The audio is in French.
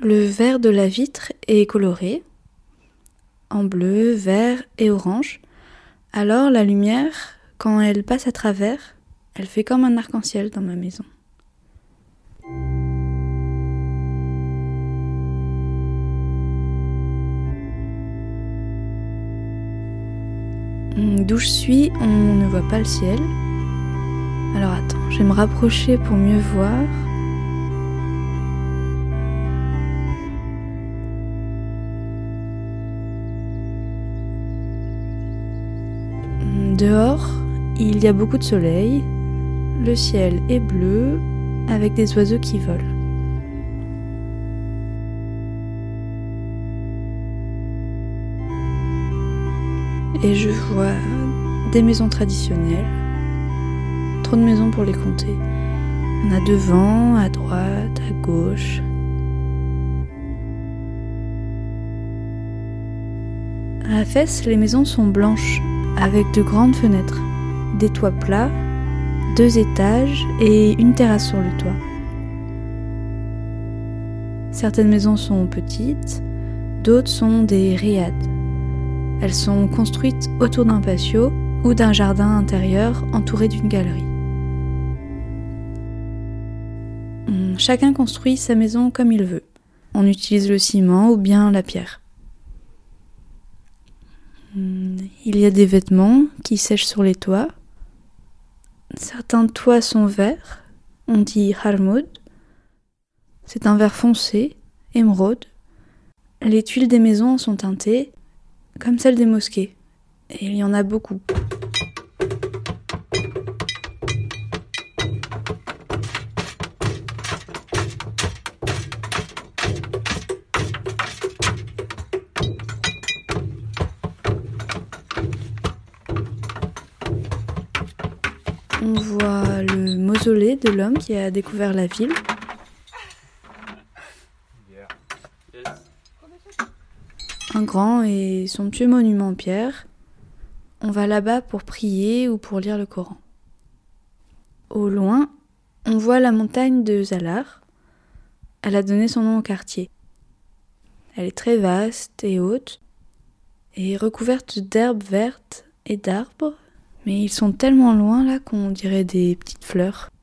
Le verre de la vitre est coloré en bleu, vert et orange. Alors la lumière, quand elle passe à travers, elle fait comme un arc-en-ciel dans ma maison. D'où je suis, on ne voit pas le ciel. Alors attends, je vais me rapprocher pour mieux voir. Dehors, il y a beaucoup de soleil. Le ciel est bleu avec des oiseaux qui volent. Et je vois des maisons traditionnelles. Trop de maisons pour les compter. Il y en a devant, à droite, à gauche. À Fès, les maisons sont blanches, avec de grandes fenêtres, des toits plats, 2 étages et une terrasse sur le toit. Certaines maisons sont petites, d'autres sont des riads. Elles sont construites autour d'un patio ou d'un jardin intérieur entouré d'une galerie. Chacun construit sa maison comme il veut. On utilise le ciment ou bien la pierre. Il y a des vêtements qui sèchent sur les toits. Certains toits sont verts, on dit harmoud. C'est un vert foncé, émeraude. Les tuiles des maisons sont teintées, comme celles des mosquées. Et il y en a beaucoup. On voit le mausolée de l'homme qui a découvert la ville. Un grand et somptueux monument en pierre. On va là-bas pour prier ou pour lire le Coran. Au loin, on voit la montagne de Zalar. Elle a donné son nom au quartier. Elle est très vaste et haute et recouverte d'herbes vertes et d'arbres. Mais ils sont tellement loin là qu'on dirait des petites fleurs.